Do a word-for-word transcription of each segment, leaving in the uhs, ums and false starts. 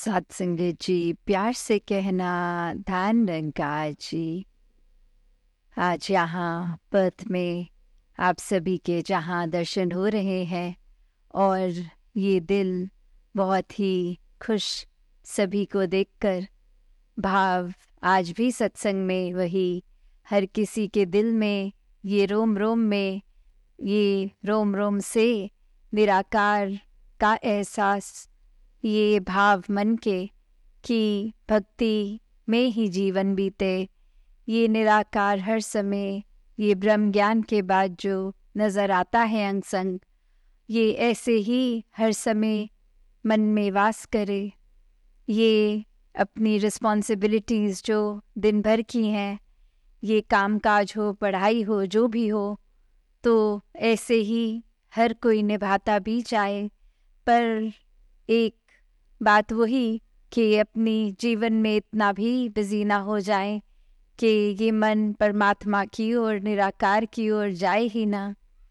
सत्संगत जी, प्यार से कहना ध्यान निरंकार जी। आज यहाँ पर्थ में आप सभी के जहाँ दर्शन हो रहे हैं और ये दिल बहुत ही खुश सभी को देखकर। भाव आज भी सत्संग में वही, हर किसी के दिल में, ये रोम रोम में, ये रोम रोम से निराकार का एहसास, ये भाव मन के कि भक्ति में ही जीवन बीते। ये निराकार हर समय, ये ब्रह्म ज्ञान के बाद जो नज़र आता है अंग संग, ये ऐसे ही हर समय मन में वास करे। ये अपनी रिस्पॉन्सिबिलिटीज़ जो दिन भर की हैं, ये काम काज हो, पढ़ाई हो, जो भी हो, तो ऐसे ही हर कोई निभाता भी जाए। पर एक बात वही कि अपनी जीवन में इतना भी बिजी ना हो जाए कि ये मन परमात्मा की ओर, निराकार की ओर जाए ही ना।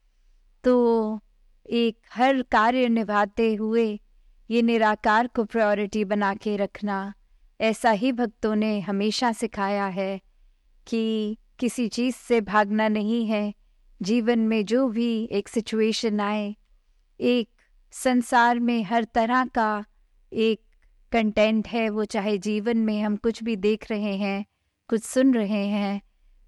तो एक हर कार्य निभाते हुए ये निराकार को प्रायोरिटी बना के रखना, ऐसा ही भक्तों ने हमेशा सिखाया है कि किसी चीज़ से भागना नहीं है। जीवन में जो भी एक सिचुएशन आए, एक संसार में हर तरह का एक कंटेंट है, वो चाहे जीवन में हम कुछ भी देख रहे हैं, कुछ सुन रहे हैं,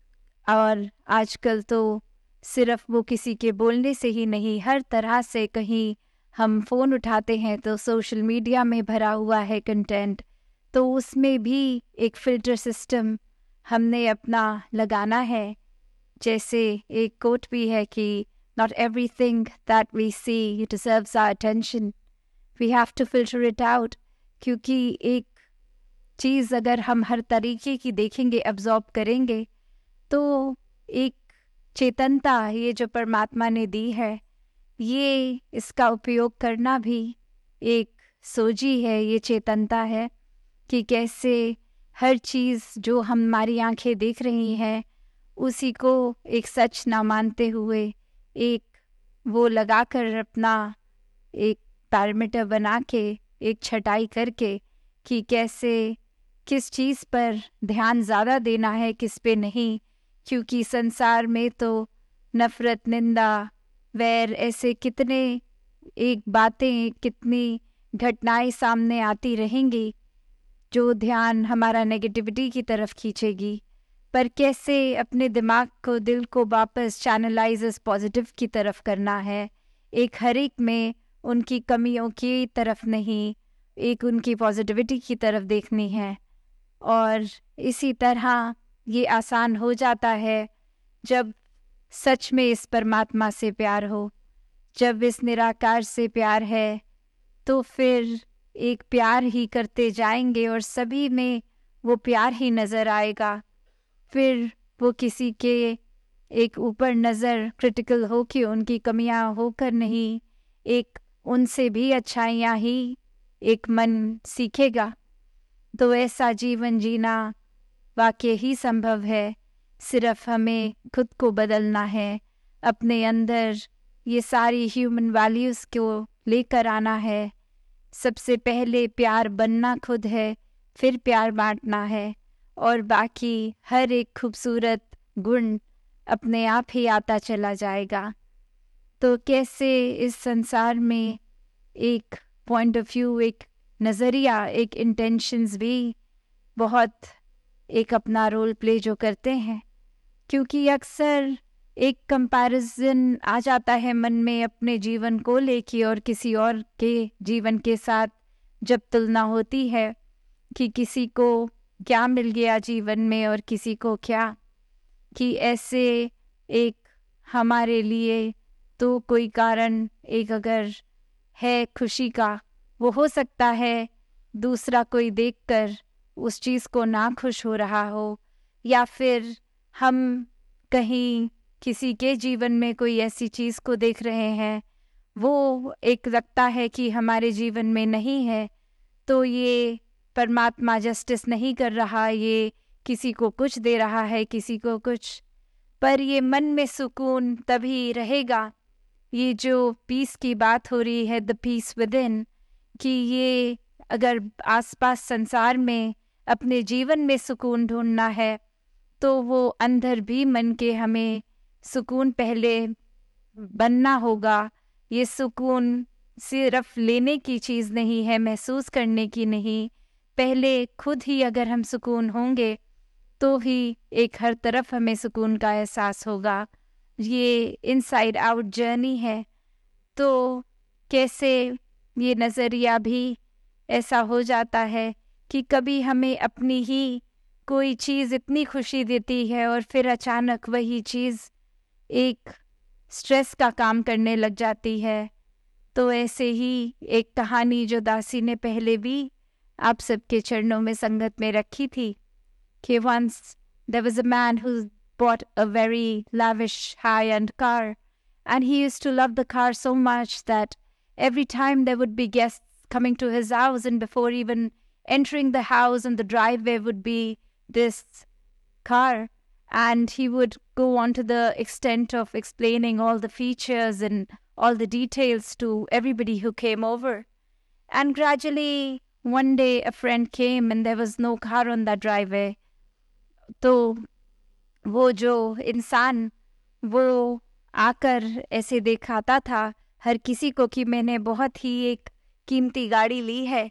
और आजकल तो सिर्फ वो किसी के बोलने से ही नहीं, हर तरह से कहीं हम फ़ोन उठाते हैं तो सोशल मीडिया में भरा हुआ है कंटेंट, तो उसमें भी एक फ़िल्टर सिस्टम हमने अपना लगाना है। जैसे एक कोट भी है कि not everything that we see deserves our attention. We have to filter it out. क्योंकि एक चीज़ अगर हम हर तरीके की देखेंगे, अब्जॉर्ब करेंगे, तो एक चेतनता ये जो परमात्मा ने दी है, ये इसका उपयोग करना भी एक सोजी है, ये चेतनता है कि कैसे हर चीज़ जो हमारी आंखें देख रही हैं, उसी को एक सच ना मानते हुए एक वो लगाकर अपना एक पैरामीटर बना के, एक छटाई करके कि कैसे किस चीज़ पर ध्यान ज़्यादा देना है, किस पे नहीं। क्योंकि संसार में तो नफ़रत, निंदा, वैर, ऐसे कितने एक बातें, कितनी घटनाएं सामने आती रहेंगी जो ध्यान हमारा नेगेटिविटी की तरफ खींचेगी। पर कैसे अपने दिमाग को, दिल को वापस चैनलाइज पॉजिटिव की तरफ करना है, एक हर एक में उनकी कमियों की तरफ नहीं, एक उनकी पॉजिटिविटी की तरफ देखनी है। और इसी तरह ये आसान हो जाता है जब सच में इस परमात्मा से प्यार हो, जब इस निराकार से प्यार है, तो फिर एक प्यार ही करते जाएंगे और सभी में वो प्यार ही नज़र आएगा। फिर वो किसी के एक ऊपर नज़र क्रिटिकल हो कि उनकी कमियां होकर नहीं, एक उनसे भी अच्छाइयाँ ही एक मन सीखेगा। तो ऐसा जीवन जीना वाकई ही संभव है। सिर्फ हमें खुद को बदलना है, अपने अंदर ये सारी ह्यूमन वैल्यूज़ को लेकर आना है। सबसे पहले प्यार बनना खुद है, फिर प्यार बांटना है, और बाकी हर एक खूबसूरत गुण अपने आप ही आता चला जाएगा। तो कैसे इस संसार में एक पॉइंट ऑफ व्यू, एक नज़रिया, एक इंटेंशंस भी बहुत एक अपना रोल प्ले जो करते हैं। क्योंकि अक्सर एक कंपैरिजन आ जाता है मन में अपने जीवन को लेके, और किसी और के जीवन के साथ जब तुलना होती है कि किसी को क्या मिल गया जीवन में और किसी को क्या, कि ऐसे एक हमारे लिए तो कोई कारण एक अगर है खुशी का, वो हो सकता है दूसरा कोई देखकर उस चीज़ को ना खुश हो रहा हो, या फिर हम कहीं किसी के जीवन में कोई ऐसी चीज़ को देख रहे हैं, वो एक लगता है कि हमारे जीवन में नहीं है, तो ये परमात्मा जस्टिस नहीं कर रहा, ये किसी को कुछ दे रहा है, किसी को कुछ। पर ये मन में सुकून तभी रहेगा, ये जो पीस की बात हो रही है, द पीस विद इन, कि ये अगर आसपास संसार में अपने जीवन में सुकून ढूंढना है तो वो अंदर भी मन के हमें सुकून पहले बनना होगा। ये सुकून सिर्फ लेने की चीज़ नहीं है, महसूस करने की नहीं। पहले खुद ही अगर हम सुकून होंगे तो ही एक हर तरफ हमें सुकून का एहसास होगा। ये इनसाइड आउट जर्नी है। तो कैसे ये नज़रिया भी ऐसा हो जाता है कि कभी हमें अपनी ही कोई चीज़ इतनी खुशी देती है और फिर अचानक वही चीज़ एक स्ट्रेस का काम करने लग जाती है। तो ऐसे ही एक कहानी जो दासी ने पहले भी आप सबके चरणों में संगत में रखी थी कि once there was a man who bought a very lavish high-end car, and he used to love the car so much that every time there would be guests coming to his house, and before even entering the house on the driveway would be this car, and he would go on to the extent of explaining all the features and all the details to everybody who came over. And gradually one day a friend came and there was no car on that driveway. तो वो जो इंसान वो आकर ऐसे दिखाता था हर किसी को कि मैंने बहुत ही एक कीमती गाड़ी ली है,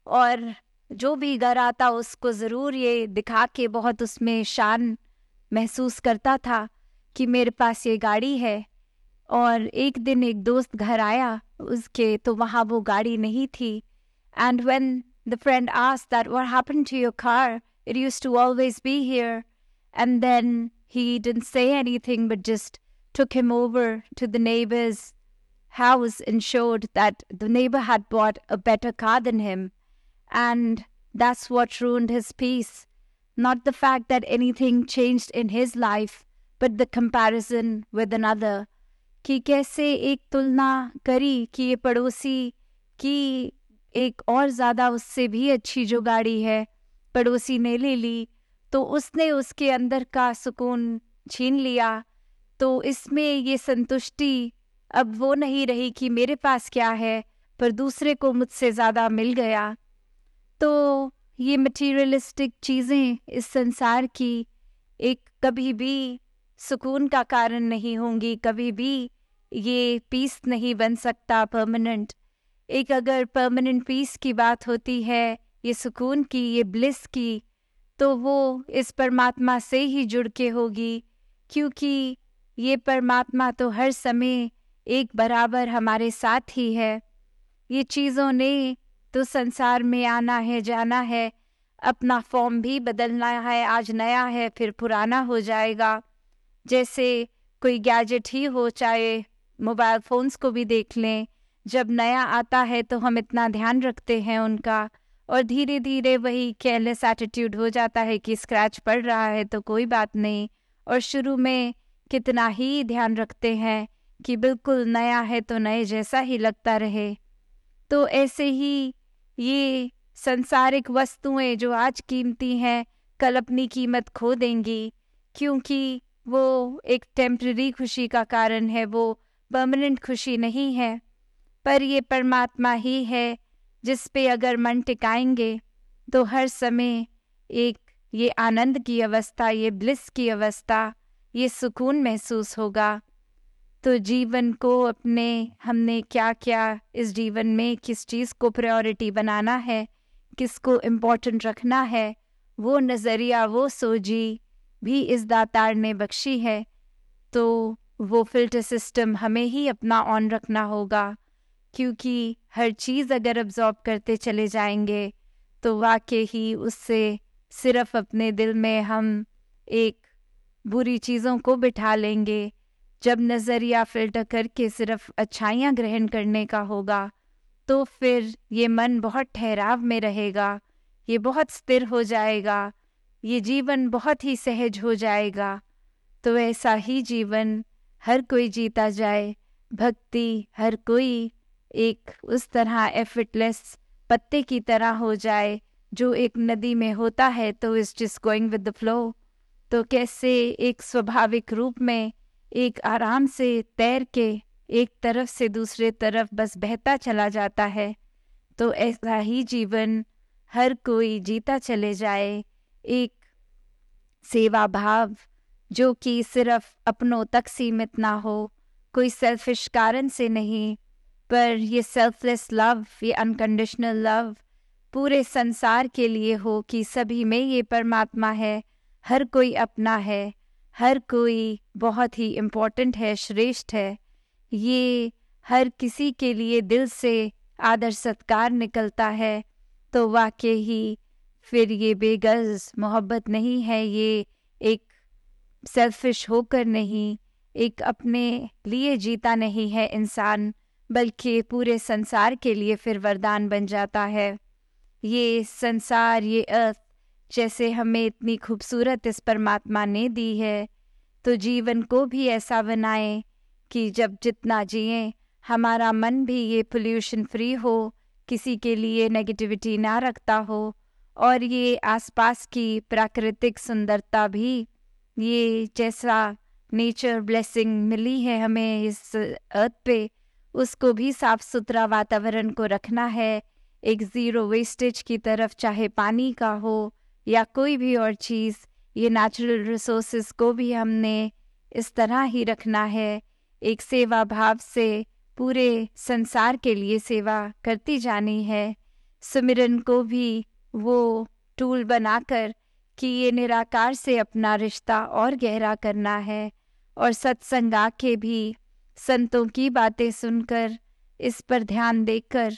और जो भी घर आता उसको ज़रूर ये दिखा के बहुत उसमें शान महसूस करता था कि मेरे पास ये गाड़ी है। और एक दिन एक दोस्त घर आया उसके, तो वहाँ वो गाड़ी नहीं थी। And when the friend asked that what happened to your car, it used to always be here. And then he didn't say anything but just took him over to the neighbor's house and showed that the neighbor had bought a better car than him. And that's what ruined his peace. Not the fact that anything changed in his life, but the comparison with another. कि कैसे एक तुलना करी कि ये पड़ोसी की एक और ज़्यादा उससे भी अच्छी जो गाड़ी है पड़ोसी ने ले ली, तो उसने उसके अंदर का सुकून छीन लिया। तो इसमें ये संतुष्टि अब वो नहीं रही कि मेरे पास क्या है, पर दूसरे को मुझसे ज़्यादा मिल गया। तो ये मटीरियलिस्टिक चीज़ें इस संसार की एक कभी भी सुकून का कारण नहीं होंगी, कभी भी ये पीस नहीं बन सकता परमानेंट। एक अगर परमानेंट पीस की बात होती है, ये सुकून की, ये ब्लिस की, तो वो इस परमात्मा से ही जुड़ के होगी, क्योंकि ये परमात्मा तो हर समय एक बराबर हमारे साथ ही है। ये चीज़ों ने तो संसार में आना है, जाना है, अपना फॉर्म भी बदलना है, आज नया है फिर पुराना हो जाएगा। जैसे कोई गैजेट ही हो, चाहे मोबाइल फ़ोन्स को भी देख लें, जब नया आता है तो हम इतना ध्यान रखते हैं उनका, और धीरे धीरे वही केयरलेस एटीट्यूड हो जाता है कि स्क्रैच पड़ रहा है तो कोई बात नहीं, और शुरू में कितना ही ध्यान रखते हैं कि बिल्कुल नया है तो नए जैसा ही लगता रहे। तो ऐसे ही ये संसारिक वस्तुएं जो आज कीमती हैं कल अपनी कीमत खो देंगी, क्योंकि वो एक टेम्पररी खुशी का कारण है, वो परमानेंट खुशी नहीं है। पर ये परमात्मा ही है जिस पे अगर मन टिकाएंगे तो हर समय एक ये आनंद की अवस्था, ये ब्लिस की अवस्था, ये सुकून महसूस होगा। तो जीवन को अपने हमने क्या क्या इस जीवन में किस चीज़ को प्रायोरिटी बनाना है, किसको इम्पोर्टेंट रखना है, वो नज़रिया, वो सोजी भी इस दातार ने बख्शी है। तो वो फिल्टर सिस्टम हमें ही अपना ऑन रखना होगा, क्योंकि हर चीज़ अगर अब्जॉर्ब करते चले जाएंगे तो वाकई ही उससे सिर्फ अपने दिल में हम एक बुरी चीज़ों को बिठा लेंगे। जब नज़रिया फिल्टर करके सिर्फ अच्छाइयाँ ग्रहण करने का होगा तो फिर ये मन बहुत ठहराव में रहेगा, ये बहुत स्थिर हो जाएगा, ये जीवन बहुत ही सहज हो जाएगा। तो ऐसा ही जीवन हर कोई जीता जाए, भक्ति हर कोई एक उस तरह एफर्टलेस पत्ते की तरह हो जाए जो एक नदी में होता है तो is just going with the flow. तो कैसे एक स्वाभाविक रूप में एक आराम से तैर के एक तरफ से दूसरे तरफ बस बहता चला जाता है, तो ऐसा ही जीवन हर कोई जीता चले जाए, एक सेवा भाव जो कि सिर्फ अपनों तक सीमित ना हो, कोई सेल्फिश कारण से नहीं, पर ये सेल्फलेस लव, ये अनकंडीशनल लव पूरे संसार के लिए हो कि सभी में ये परमात्मा है, हर कोई अपना है, हर कोई बहुत ही इम्पोर्टेंट है, श्रेष्ठ है। ये हर किसी के लिए दिल से आदर सत्कार निकलता है, तो वाकई ही फिर ये बेगर्ज मोहब्बत नहीं है, ये एक सेल्फिश होकर नहीं, एक अपने लिए जीता नहीं है इंसान, बल्कि पूरे संसार के लिए फिर वरदान बन जाता है। ये संसार, ये अर्थ जैसे हमें इतनी खूबसूरत इस परमात्मा ने दी है, तो जीवन को भी ऐसा बनाएं कि जब जितना जिए हमारा मन भी ये पोल्यूशन फ्री हो, किसी के लिए नेगेटिविटी ना रखता हो, और ये आसपास की प्राकृतिक सुंदरता भी, ये जैसा नेचर ब्लेसिंग मिली है हमें इस अर्थ पे, उसको भी साफ सुथरा वातावरण को रखना है, एक ज़ीरो वेस्टेज की तरफ, चाहे पानी का हो या कोई भी और चीज़, ये नेचुरल रिसोर्सेज को भी हमने इस तरह ही रखना है, एक सेवा भाव से पूरे संसार के लिए सेवा करती जानी है। सुमिरन को भी वो टूल बनाकर कि ये निराकार से अपना रिश्ता और गहरा करना है, और सत्संग आके भी संतों की बातें सुनकर इस पर ध्यान देकर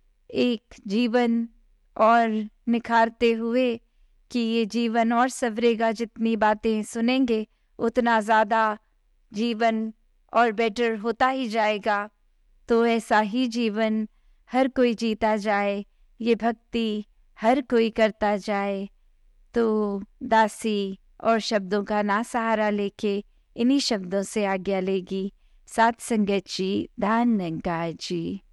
एक जीवन और निखारते हुए कि ये जीवन और सवरेगा, जितनी बातें सुनेंगे उतना ज़्यादा जीवन और बेटर होता ही जाएगा। तो ऐसा ही जीवन हर कोई जीता जाए, ये भक्ति हर कोई करता जाए, तो दासी और शब्दों का ना सहारा लेके इन्हीं शब्दों से आज्ञा लेगी। सात संगत जी, धन निरंकार जी।